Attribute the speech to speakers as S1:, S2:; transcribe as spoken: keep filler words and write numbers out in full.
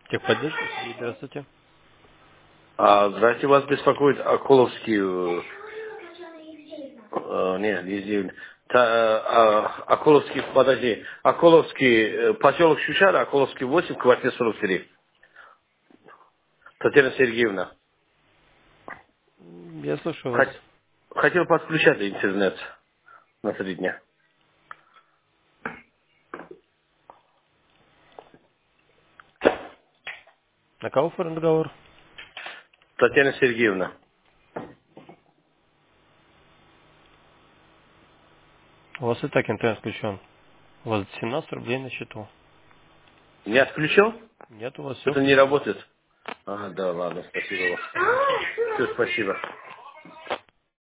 S1: Техподдержка, Сергей, здравствуйте.
S2: А, здрасте, вас беспокоит Акуловский... э, э, нет, Езиевна. Та, э, а, Акуловский, подожди. Акуловский, э, поселок Щучара, Акуловский восемь, квартира сорок три. Татьяна Сергеевна.
S1: М, Я слушаю вас.
S2: Хот- хотел подключать интернет на три дня.
S1: На кого оформлен договор?
S2: Татьяна Сергеевна.
S1: У вас и так интернет включен. У вас семнадцать рублей на счету.
S2: Не отключил?
S1: Нет, у вас все
S2: Это не
S1: включено.
S2: работает? А, да, ладно, спасибо вам. Все, спасибо.